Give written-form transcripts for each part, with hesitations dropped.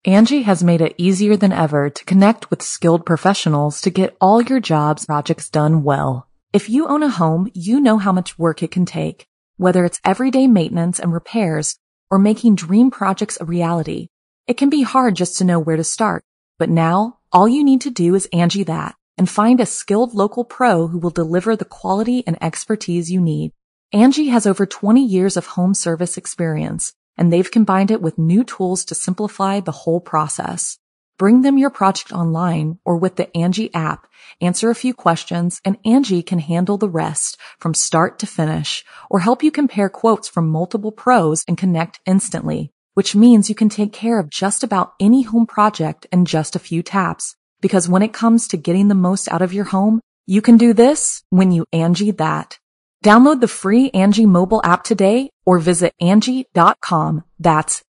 Angie has made it easier than ever to connect with skilled professionals to get all your jobs projects done well. If you own a home, you know how much work it can take, whether it's everyday maintenance and repairs or making dream projects a reality. It can be hard just to know where to start, but now all you need to do is Angie that and find a skilled local pro who will deliver the quality and expertise you need. Angie has over 20 years of home service experience, and they've combined it with new tools to simplify the whole process. Bring them your project online or with the Angie app, answer a few questions, and Angie can handle the rest from start to finish, or help you compare quotes from multiple pros and connect instantly, which means you can take care of just about any home project in just a few taps. Because when it comes to getting the most out of your home, you can do this when you Angie that. Download the free Angie mobile app today or visit Angie.com. That's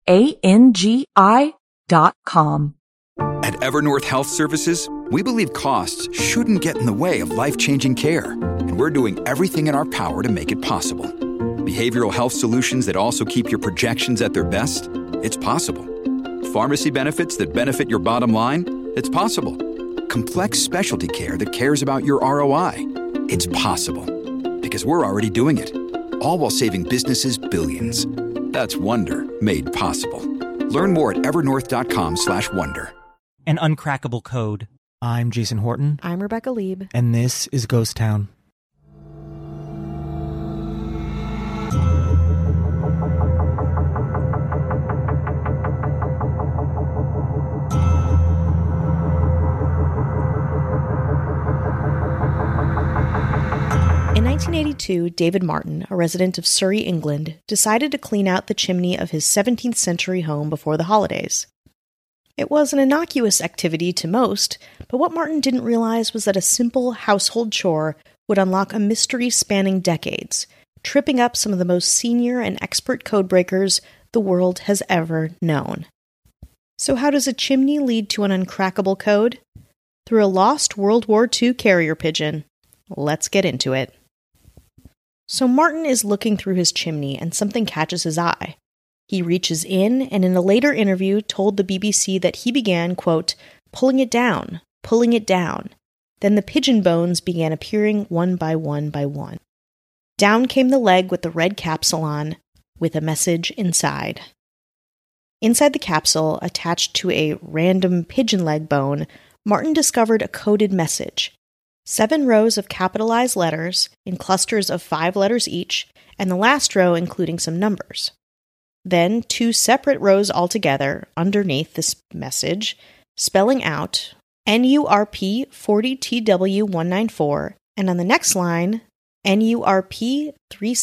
ANGI.com. At Evernorth Health Services, we believe costs shouldn't get in the way of life-changing care, and we're doing everything in our power to make it possible. Behavioral health solutions that also keep your projections at their best? It's possible. Pharmacy benefits that benefit your bottom line? It's possible. Complex specialty care that cares about your ROI? It's possible. Because we're already doing it. All while saving businesses billions. That's Wonder made possible. Learn more at evernorth.com/wonder. An Uncrackable Code. I'm Jason Horton. I'm Rebecca Lieb. And this is Ghost Town. In 1982, David Martin, a resident of Surrey, England, decided to clean out the chimney of his 17th century home before the holidays. It was an innocuous activity to most, but what Martin didn't realize was that a simple household chore would unlock a mystery spanning decades, tripping up some of the most senior and expert codebreakers the world has ever known. So how does a chimney lead to an uncrackable code? Through a lost World War II carrier pigeon. Let's get into it. So Martin is looking through his chimney and something catches his eye. He reaches in and in a later interview told the BBC that he began, quote, pulling it down. Then the pigeon bones began appearing one by one. Down came the leg with the red capsule on, with a message inside. Inside the capsule, attached to a random pigeon leg bone, Martin discovered a coded message. 7 rows of capitalized letters in clusters of 5 letters each, and the last row including some numbers. Then 2 separate rows altogether underneath this message, spelling out NURP 40TW194, and on the next line, NURP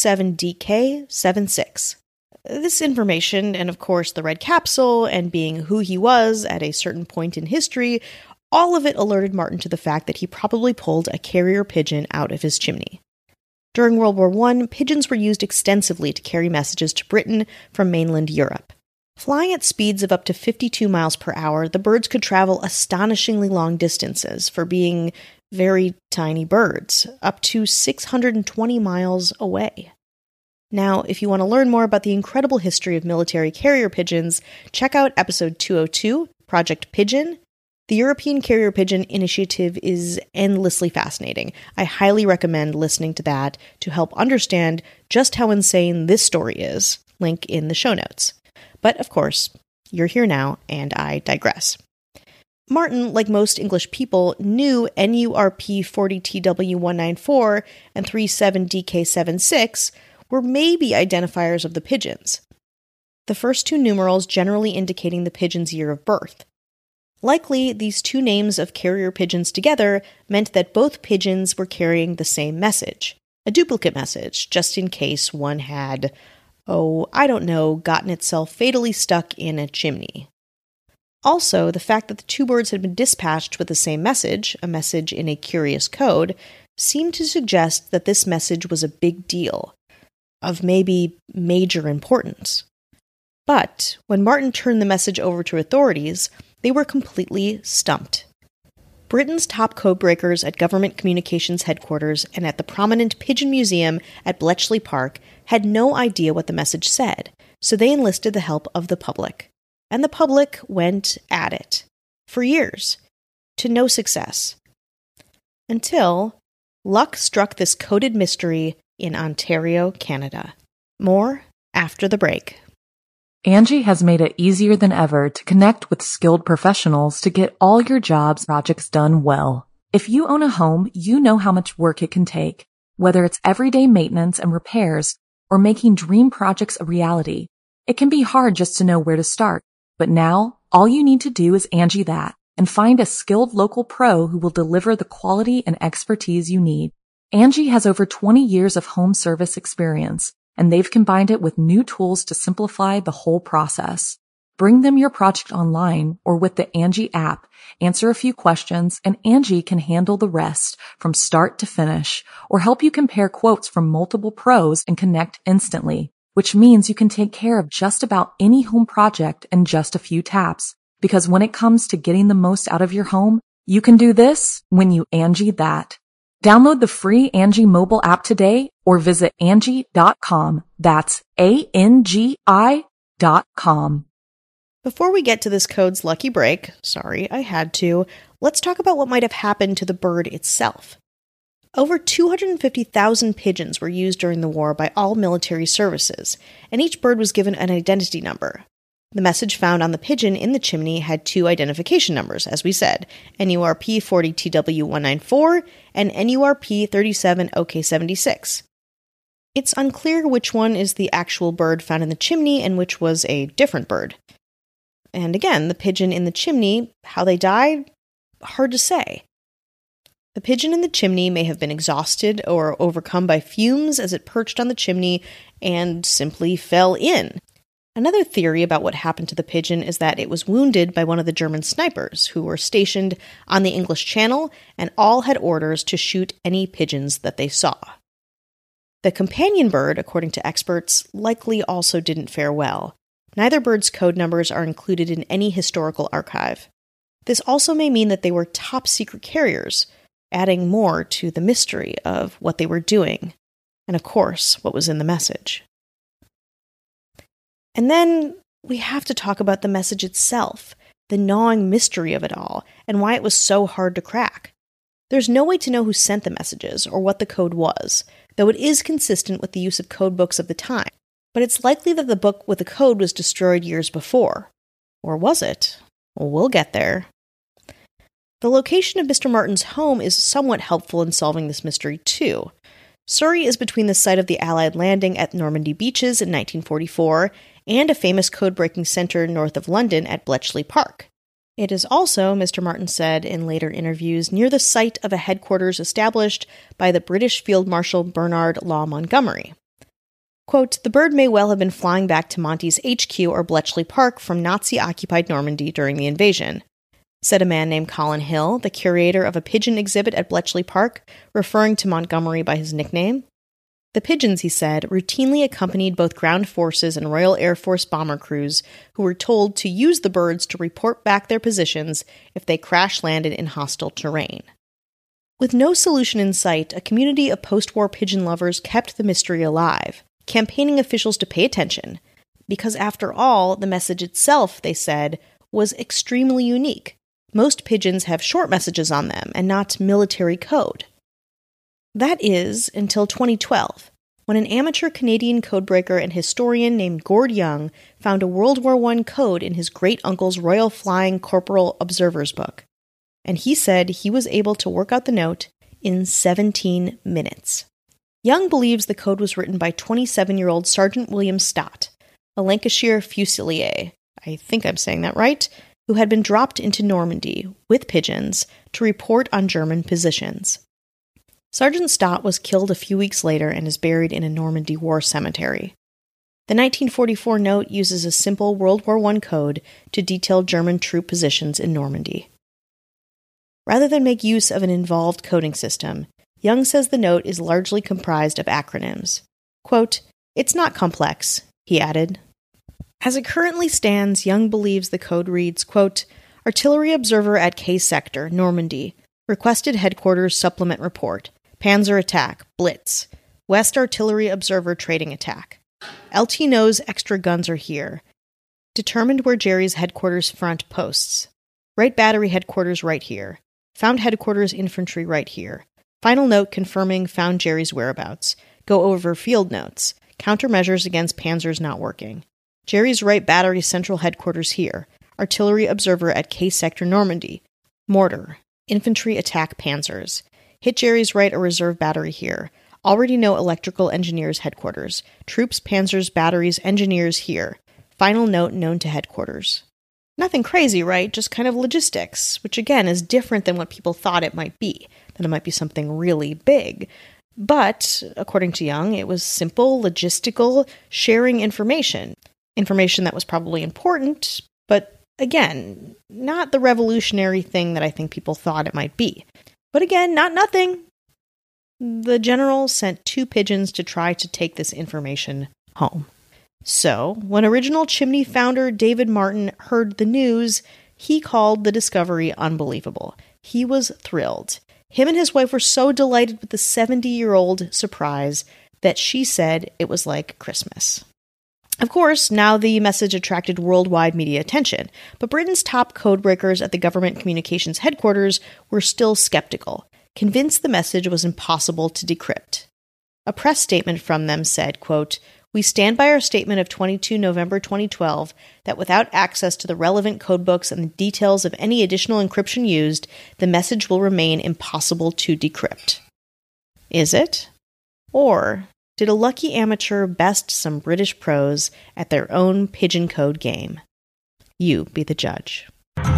37DK76. This information, and of course the red capsule, and being who he was at a certain point in history, all of it alerted Martin to the fact that he probably pulled a carrier pigeon out of his chimney. During World War I, pigeons were used extensively to carry messages to Britain from mainland Europe. Flying at speeds of up to 52 miles per hour, the birds could travel astonishingly long distances for being very tiny birds, up to 620 miles away. Now, if you want to learn more about the incredible history of military carrier pigeons, check out episode 202, Project Pigeon. The European Carrier Pigeon Initiative is endlessly fascinating. I highly recommend listening to that to help understand just how insane this story is. Link in the show notes. But of course, you're here now, and I digress. Martin, like most English people, knew NURP 40TW194 and 37DK76 were maybe identifiers of the pigeons. The first 2 numerals generally indicating the pigeon's year of birth. Likely, these 2 names of carrier pigeons together meant that both pigeons were carrying the same message, a duplicate message, just in case one had, gotten itself fatally stuck in a chimney. Also, the fact that the 2 birds had been dispatched with the same message, a message in a curious code, seemed to suggest that this message was a big deal, of maybe major importance. But when Martin turned the message over to authorities, they were completely stumped. Britain's top codebreakers at Government Communications Headquarters and at the prominent Pigeon Museum at Bletchley Park had no idea what the message said, so they enlisted the help of the public. and the public went at it for years, to no success. Until luck struck this coded mystery in Ontario, Canada. More after the break. Angie has made it easier than ever to connect with skilled professionals to get all your jobs projects done well. If you own a home, you know how much work it can take, whether it's everyday maintenance and repairs or making dream projects a reality. It can be hard just to know where to start, but now all you need to do is Angie that and find a skilled local pro who will deliver the quality and expertise you need. Angie has over 20 years of home service experience, and they've combined it with new tools to simplify the whole process. Bring them your project online or with the Angie app, answer a few questions, and Angie can handle the rest from start to finish, or help you compare quotes from multiple pros and connect instantly, which means you can take care of just about any home project in just a few taps. Because when it comes to getting the most out of your home, you can do this when you Angie that. Download the free Angie mobile app today or visit Angie.com. That's ANGI.com. Before we get to this code's lucky break, sorry, I had to, let's talk about what might have happened to the bird itself. Over 250,000 pigeons were used during the war by all military services, and each bird was given an identity number. The message found on the pigeon in the chimney had two identification numbers, as we said, NURP 40TW194 and NURP 37OK76. It's unclear which one is the actual bird found in the chimney and which was a different bird. And again, the pigeon in the chimney, how they died, hard to say. The pigeon in the chimney may have been exhausted or overcome by fumes as it perched on the chimney and simply fell in. Another theory about what happened to the pigeon is that it was wounded by one of the German snipers who were stationed on the English Channel and all had orders to shoot any pigeons that they saw. The companion bird, according to experts, likely also didn't fare well. Neither bird's code numbers are included in any historical archive. This also may mean that they were top-secret carriers, adding more to the mystery of what they were doing, and of course, what was in the message. And then we have to talk about the message itself, the gnawing mystery of it all, and why it was so hard to crack. There's no way to know who sent the messages or what the code was, though it is consistent with the use of code books of the time. But it's likely that the book with the code was destroyed years before. Or was it? Well, we'll get there. The location of Mr. Martin's home is somewhat helpful in solving this mystery, too. Surrey is between the site of the Allied landing at Normandy Beaches in 1944 and a famous code-breaking center north of London at Bletchley Park. It is also, Mr. Martin said in later interviews, near the site of a headquarters established by the British Field Marshal Bernard Law Montgomery. Quote, the bird may well have been flying back to Monty's HQ or Bletchley Park from Nazi-occupied Normandy during the invasion, said a man named Colin Hill, the curator of a pigeon exhibit at Bletchley Park, referring to Montgomery by his nickname. The pigeons, he said, routinely accompanied both ground forces and Royal Air Force bomber crews who were told to use the birds to report back their positions if they crash-landed in hostile terrain. With no solution in sight, a community of post-war pigeon lovers kept the mystery alive, campaigning officials to pay attention, because after all, the message itself, they said, was extremely unique. Most pigeons have short messages on them and not military code. That is, until 2012, when an amateur Canadian codebreaker and historian named Gord Young found a World War I code in his great-uncle's Royal Flying Corporal Observer's book. And he said he was able to work out the note in 17 minutes. Young believes the code was written by 27-year-old Sergeant William Stott, a Lancashire Fusilier, I think I'm saying that right, who had been dropped into Normandy with pigeons to report on German positions. Sergeant Stott was killed a few weeks later and is buried in a Normandy war cemetery. The 1944 note uses a simple World War I code to detail German troop positions in Normandy. Rather than make use of an involved coding system, Young says the note is largely comprised of acronyms. Quote, it's not complex, he added. As it currently stands, Young believes the code reads, quote, Artillery Observer at K Sector, Normandy. Requested Headquarters Supplement Report. Panzer Attack, Blitz. West Artillery Observer Trading Attack. LT knows extra guns are here. Determined where Jerry's headquarters front posts. Wright Battery headquarters right here. Found headquarters infantry right here. Final note confirming found Jerry's whereabouts. Go over field notes. Countermeasures against panzers not working. Jerry's Wright Battery central headquarters here. Artillery observer at K Sector Normandy. Mortar. Infantry attack panzers. Hit Jerry's right or reserve battery here. Already know electrical engineers headquarters. Troops, panzers, batteries, engineers here. Final note known to headquarters. Nothing crazy, right? Just kind of logistics, which again is different than what people thought it might be, that it might be something really big. But, according to Young, it was simple, logistical, sharing information. Information that was probably important, but again, not the revolutionary thing that I think people thought it might be. But again, not nothing. The general sent 2 pigeons to try to take this information home. So, when original Chimney founder David Martin heard the news, he called the discovery unbelievable. He was thrilled. Him and his wife were so delighted with the 70-year-old surprise that she said it was like Christmas. Of course, now the message attracted worldwide media attention, but Britain's top codebreakers at the government communications headquarters were still skeptical, convinced the message was impossible to decrypt. A press statement from them said, quote, "We stand by our statement of 22 November 2012 that without access to the relevant codebooks and the details of any additional encryption used, the message will remain impossible to decrypt." Is it? Or did a lucky amateur best some British pros at their own pigeon code game? You be the judge.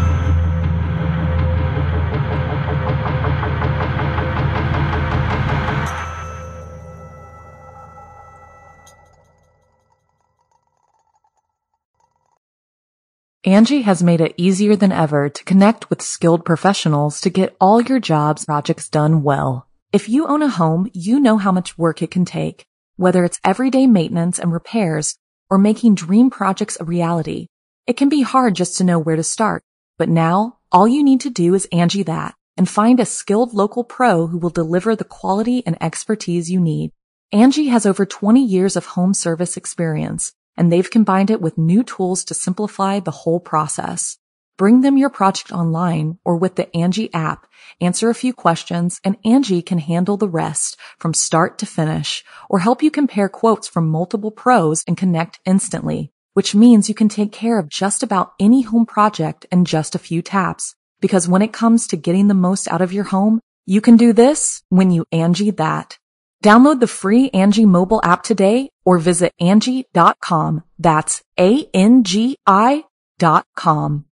Angie has made it easier than ever to connect with skilled professionals to get all your jobs projects done well. If you own a home, you know how much work it can take, whether it's everyday maintenance and repairs or making dream projects a reality. It can be hard just to know where to start, but now all you need to do is Angie that and find a skilled local pro who will deliver the quality and expertise you need. Angie has over 20 years of home service experience, and they've combined it with new tools to simplify the whole process. Bring them your project online or with the Angie app, answer a few questions, and Angie can handle the rest from start to finish, or help you compare quotes from multiple pros and connect instantly, which means you can take care of just about any home project in just a few taps. Because when it comes to getting the most out of your home, you can do this when you Angie that. Download the free Angie mobile app today or visit Angie.com. That's ANGI.com.